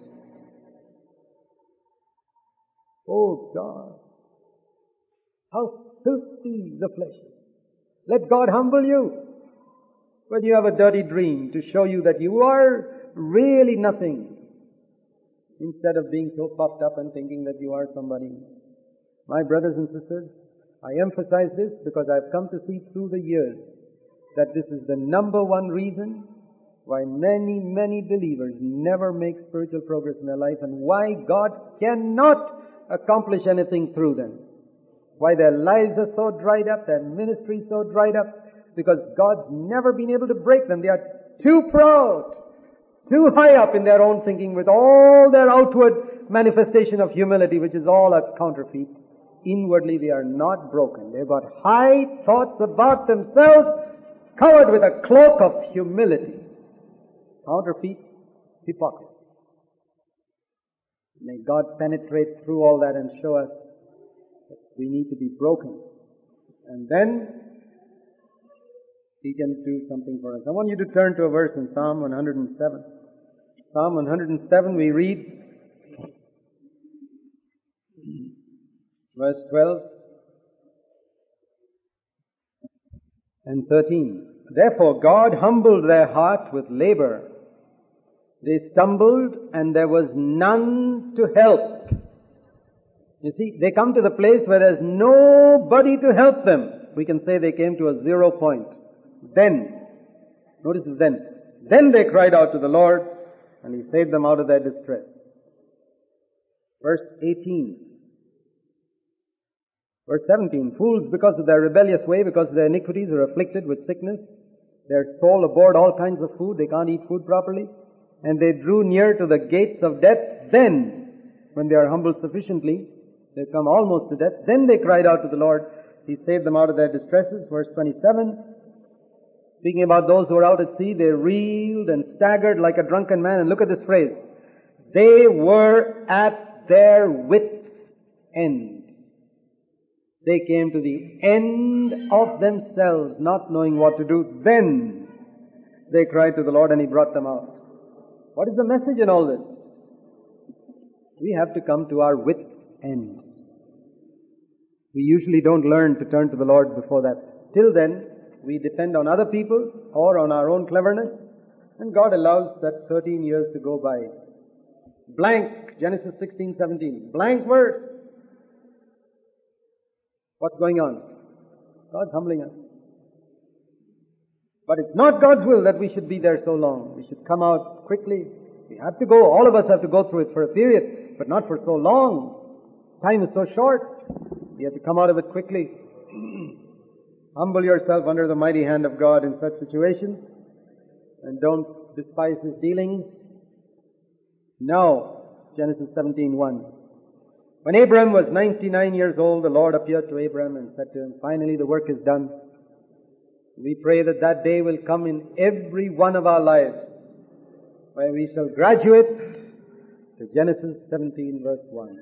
Oh God, how filthy the flesh is. Let God humble you. When you have a dirty dream to show you that you are really nothing, instead of being so puffed up and thinking that you are somebody. My brothers and sisters, I emphasize this because I've come to see through the years that this is the number one reason why many, many believers never make spiritual progress in their life, and why God cannot accomplish anything through them. Why their lives are so dried up, their ministry is so dried up, because God's never been able to break them. They are too proud, too high up in their own thinking, with all their outward manifestation of humility, which is all a counterfeit. Inwardly they are not broken. They've got high thoughts about themselves, covered with a cloak of humility. Counterfeit hypocrisy. May God penetrate through all that and show us that we need to be broken. And then He can do something for us. I want you to turn to a verse in Psalm one hundred seven. Psalm one hundred seven, we read verse twelve and thirteen. Therefore God humbled their heart with labor. They stumbled and there was none to help. You see, they come to the place where there's nobody to help them. We can say they came to a zero point. Then, notice this then, then they cried out to the Lord and He saved them out of their distress. Verse eighteen. Verse seventeen. Fools, because of their rebellious way, because of their iniquities, are afflicted with sickness. Their soul abhorred all kinds of food. They can't eat food properly. And they drew near to the gates of death. Then, when they are humbled sufficiently, they come almost to death. Then they cried out to the Lord. He saved them out of their distresses. Verse twenty-seven. Speaking about those who are out at sea, they reeled and staggered like a drunken man. And look at this phrase. They were at their wits' end. They came to the end of themselves, not knowing what to do. Then they cried to the Lord and He brought them out. What is the message in all this? We have to come to our wits' ends. We usually don't learn to turn to the Lord before that. Till then, we depend on other people or on our own cleverness, and God allows that thirteen years to go by. Blank, Genesis sixteen seventeen. Blank verse. What's going on? God's humbling us. But it's not God's will that we should be there so long. We should come out quickly. We have to go. All of us have to go through it for a period, but not for so long. Time is so short. We have to come out of it quickly. Humble yourself under the mighty hand of God in such situations, and don't despise His dealings. Now, Genesis seventeen one. When Abraham was ninety-nine years old, the Lord appeared to Abraham and said to him, finally the work is done. We pray that that day will come in every one of our lives, where we shall graduate to Genesis seventeen verse one,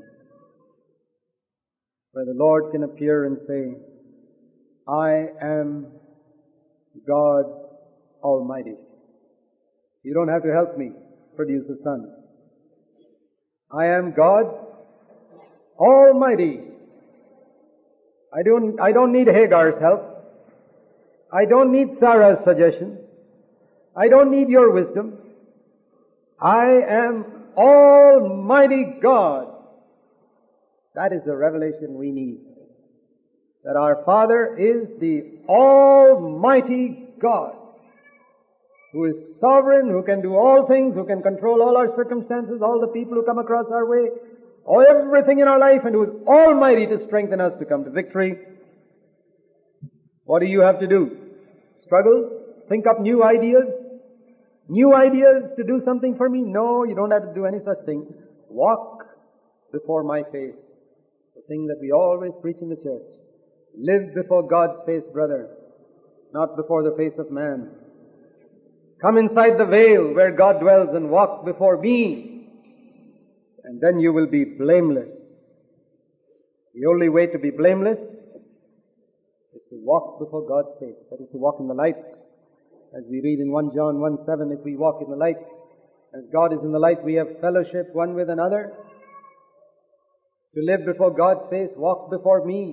where the Lord can appear and say, I am God Almighty. You don't have to help me produce a son. I am God Almighty. I don't, I don't need Hagar's help. I don't need Sarah's suggestions. I don't need your wisdom. I am Almighty God. That is the revelation we need. That our Father is the Almighty God, who is sovereign, who can do all things, who can control all our circumstances, all the people who come across our way, all everything in our life, and who is almighty to strengthen us to come to victory. What do you have to do? Struggle? Think up new ideas? New ideas to do something for me? No, you don't have to do any such thing. Walk before my face. The thing that we always preach in the church. Live before God's face, brother, not before the face of man. Come inside the veil where God dwells and walk before me, and then you will be blameless. The only way to be blameless is to walk before God's face. That is to walk in the light. As we read in First John one seven, if we walk in the light, as God is in the light, we have fellowship one with another. To live before God's face, walk before me.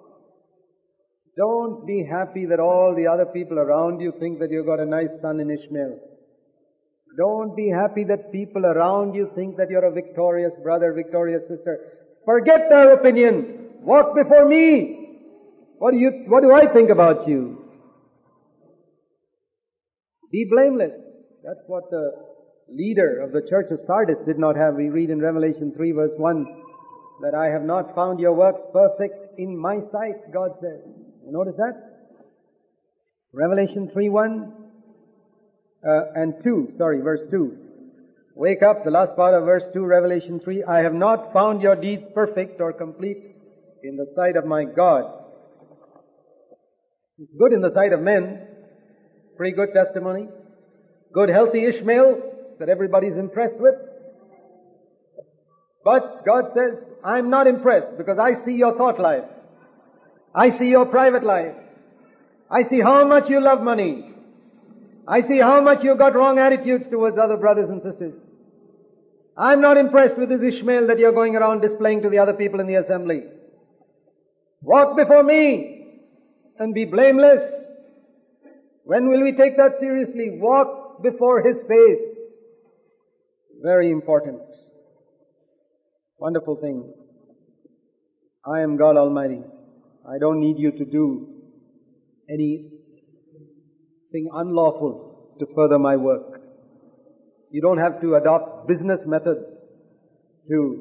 Don't be happy that all the other people around you think that you've got a nice son in Ishmael. Don't be happy that people around you think that you're a victorious brother, victorious sister. Forget their opinion. Walk before me. What do you, what do I think about you? Be blameless. That's what the leader of the church of Sardis did not have. We read in Revelation three verse one that I have not found your works perfect in my sight, God says. You notice that? Revelation three one uh, and two, sorry, verse two. Wake up, the last part of verse two, Revelation three. I have not found your deeds perfect or complete in the sight of my God. It's good in the sight of men. Pretty good testimony. Good healthy Ishmael that everybody's impressed with. But God says, I'm not impressed because I see your thought life. I see your private life. I see how much you love money. I see how much you've got wrong attitudes towards other brothers and sisters. I'm not impressed with this Ishmael that you're going around displaying to the other people in the assembly. Walk before me and be blameless. When will we take that seriously? Walk before His face. Very important. Wonderful thing. I am God Almighty. I don't need you to do anything unlawful to further my work. You don't have to adopt business methods to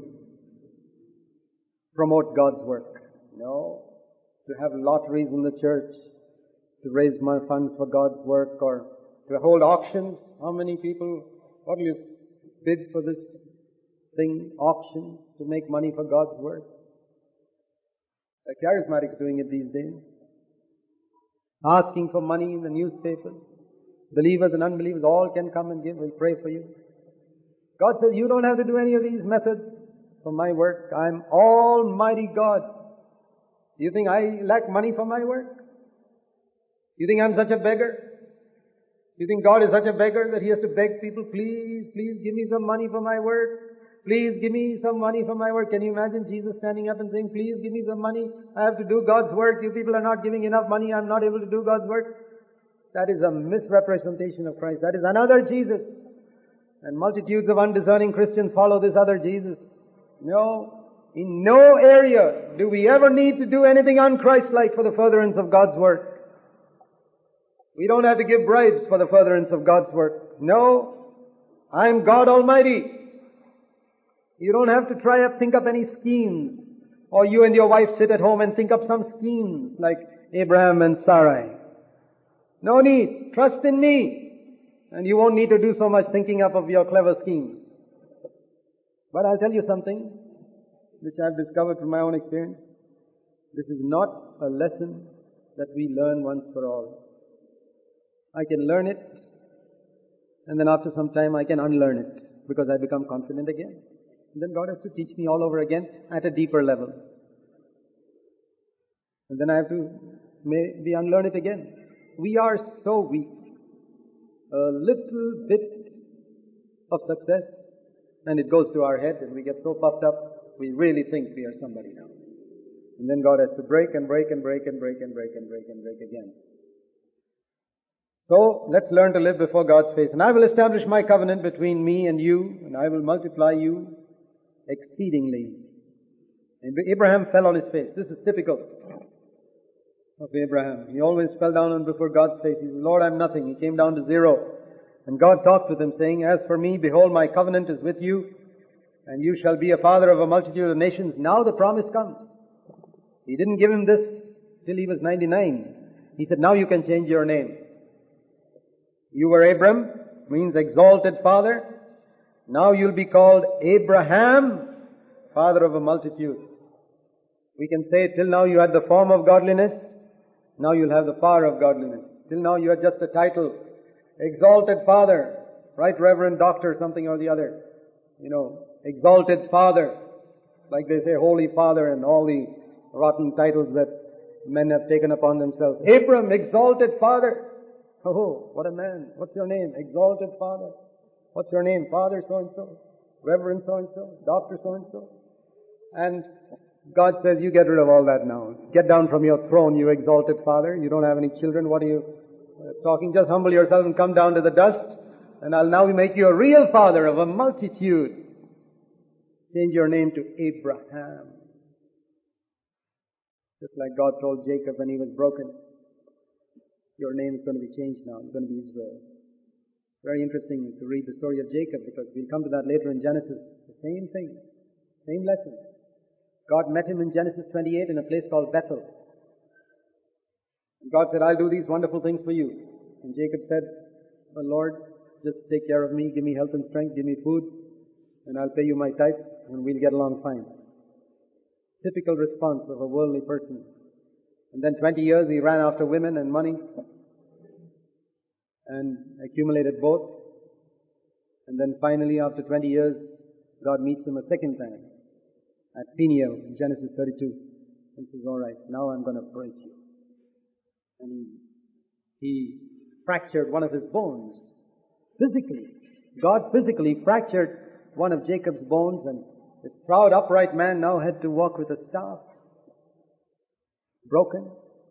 promote God's work. No. To have lotteries in the church, to raise my funds for God's work, or to hold auctions. How many people, what will you bid for this thing? Auctions to make money for God's work. The charismatics doing it these days. Asking for money in the newspapers. Believers and unbelievers all can come and give. We'll pray for you. God says, you don't have to do any of these methods for my work. I'm Almighty God. Do you think I lack money for my work? Do you think I'm such a beggar? Do you think God is such a beggar that He has to beg people, please, please give me some money for my work? Please give me some money for my work. Can you imagine Jesus standing up and saying, please give me some money. I have to do God's work. You people are not giving enough money. I'm not able to do God's work. That is a misrepresentation of Christ. That is another Jesus. And multitudes of undiscerning Christians follow this other Jesus. No, in no area do we ever need to do anything un-Christ-like for the furtherance of God's work. We don't have to give bribes for the furtherance of God's work. No, I'm God Almighty. You don't have to try to think up any schemes. Or you and your wife sit at home and think up some schemes like Abraham and Sarai. No need. Trust in me. And you won't need to do so much thinking up of your clever schemes. But I'll tell you something which I've discovered from my own experience. This is not a lesson that we learn once for all. I can learn it, and then after some time I can unlearn it because I become confident again. And then God has to teach me all over again at a deeper level. And then I have to maybe unlearn it again. We are so weak. A little bit of success and it goes to our head and we get so puffed up we really think we are somebody now. And then God has to break and break and break and break and break and break and break again. So let's learn to live before God's face. And I will establish my covenant between me and you, and I will multiply you exceedingly. And Abraham fell on his face. This is typical of Abraham. He always fell down before God's face. He said, Lord, I'm nothing. He came down to zero. And God talked with him, saying, As for me, behold, my covenant is with you, and you shall be a father of a multitude of nations. Now the promise comes. He didn't give him this till he was ninety-nine. He said, now you can change your name. You were Abram, means exalted father. Now you'll be called Abraham, father of a multitude. We can say, till now you had the form of godliness. Now you'll have the power of godliness. Till now you had just a title. Exalted Father, Right Reverend Doctor, something or the other. You know, Exalted Father. Like they say, Holy Father and all the rotten titles that men have taken upon themselves. Abram, Exalted Father. Oh, what a man. What's your name? Exalted Father. What's your name? Father so-and-so. Reverend so-and-so. Doctor so-and-so. And God says, you get rid of all that now. Get down from your throne, you exalted Father. You don't have any children. What are you uh, talking? Just humble yourself and come down to the dust. And I'll now make you a real father of a multitude. Change your name to Abraham. Just like God told Jacob when he was broken, your name is going to be changed now. It's going to be Israel. Very interesting to read the story of Jacob, because we'll come to that later in Genesis. The same thing. Same lesson. God met him in Genesis twenty-eight in a place called Bethel. And God said, I'll do these wonderful things for you. And Jacob said, well, Lord, just take care of me, give me health and strength, give me food, and I'll pay you my tithes, and we'll get along fine. Typical response of a worldly person. And then twenty years he ran after women and money and accumulated both. And then finally, after twenty years, God meets him a second time at Peniel in Genesis thirty-two. He says, all right, now I'm going to break you. And he, he fractured one of his bones physically. God physically fractured one of Jacob's bones, and this proud, upright man now had to walk with a staff. Broken.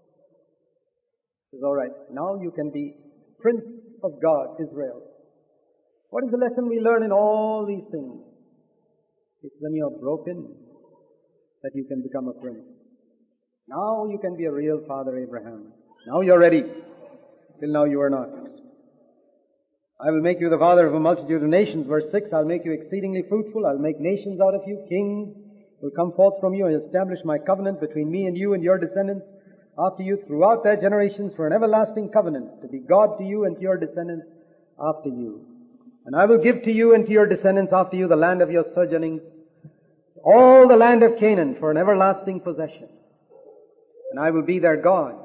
He says, all right, now you can be Prince of God, Israel. What is the lesson we learn in all these things? It's when you are broken that you can become a prince. Now you can be a real father, Abraham. Now you're ready. Till now you are not. I will make you the father of a multitude of nations. Verse six, I'll make you exceedingly fruitful. I'll make nations out of you. Kings will come forth from you, and establish my covenant between me and you and your descendants after you throughout their generations for an everlasting covenant, to be God to you and to your descendants after you. And I will give to you and to your descendants after you the land of your sojournings, all the land of Canaan for an everlasting possession. And I will be their God.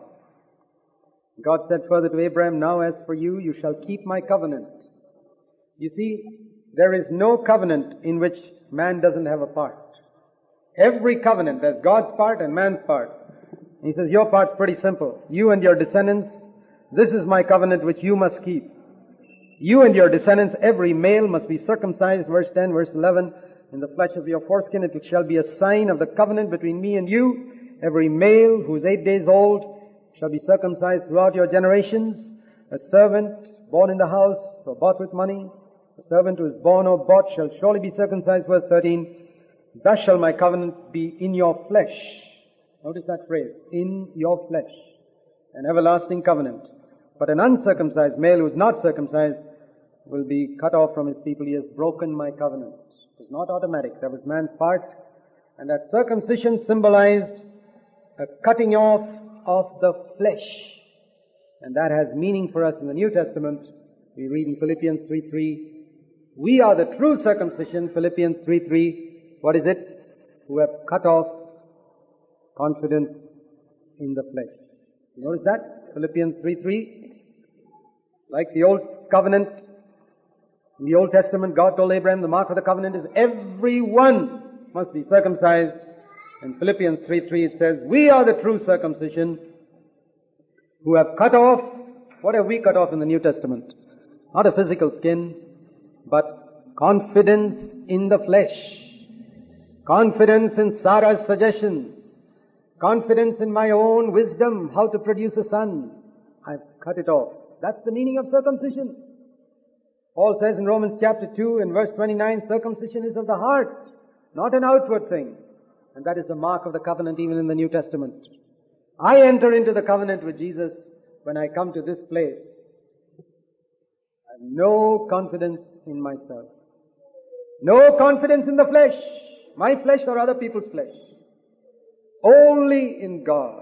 God said further to Abraham, now as for you, you shall keep my covenant. You see, there is no covenant in which man doesn't have a part. Every covenant, there's God's part and man's part. He says, your part's pretty simple. You and your descendants, this is my covenant which you must keep. You and your descendants, every male must be circumcised, verse ten, verse eleven, in the flesh of your foreskin. It shall be a sign of the covenant between me and you. Every male who is eight days old shall be circumcised throughout your generations. A servant born in the house or bought with money, a servant who is born or bought shall surely be circumcised. Verse thirteen, thus shall my covenant be in your flesh. Notice that phrase, in your flesh. An everlasting covenant. But an uncircumcised male who is not circumcised will be cut off from his people. He has broken my covenant. It was not automatic. That was man's part. And that circumcision symbolized a cutting off of the flesh. And that has meaning for us in the New Testament. We read in Philippians three three, we are the true circumcision, Philippians three three. What is it? Who have cut off confidence in the flesh. You notice that? Philippians three three. Like the old covenant, in the Old Testament, God told Abraham the mark of the covenant is everyone must be circumcised. In Philippians three three it says, we are the true circumcision who have cut off, what have we cut off in the New Testament? Not a physical skin, but confidence in the flesh. Confidence in Sarah's suggestions. Confidence in my own wisdom, how to produce a son. I've cut it off. That's the meaning of circumcision. Paul says in Romans chapter two and verse twenty-nine, circumcision is of the heart, not an outward thing. And that is the mark of the covenant even in the New Testament. I enter into the covenant with Jesus when I come to this place. I have no confidence in myself. No confidence in the flesh. My flesh or other people's flesh. Only in God.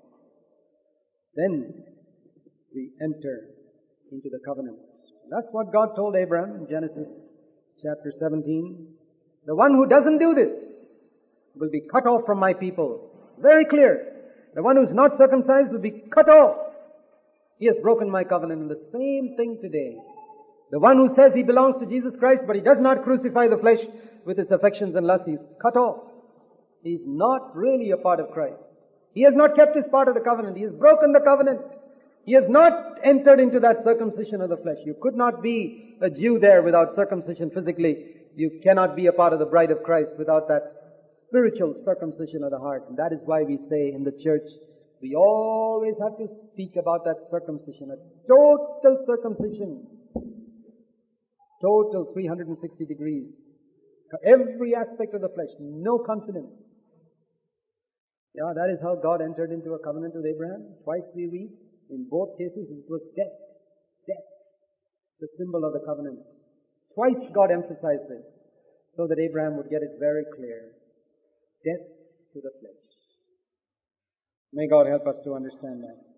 Then we enter into the covenant. That's what God told Abraham in Genesis chapter seventeen. The one who doesn't do this will be cut off from my people. Very clear. The one who's not circumcised will be cut off. He has broken my covenant. And the same thing today. The one who says he belongs to Jesus Christ, but he does not crucify the flesh with its affections and lusts, he's cut off. He's not really a part of Christ. He has not kept his part of the covenant. He has broken the covenant. He has not entered into that circumcision of the flesh. You could not be a Jew there without circumcision physically. You cannot be a part of the bride of Christ without that spiritual circumcision of the heart. And that is why we say in the church, we always have to speak about that circumcision, a total circumcision. Total three hundred sixty degrees. Every aspect of the flesh, no confidence. Yeah, that is how God entered into a covenant with Abraham. Twice we read. In both cases it was death. Death. The symbol of the covenant. Twice God emphasized this so that Abraham would get it very clear. Death to the flesh. May God help us to understand that.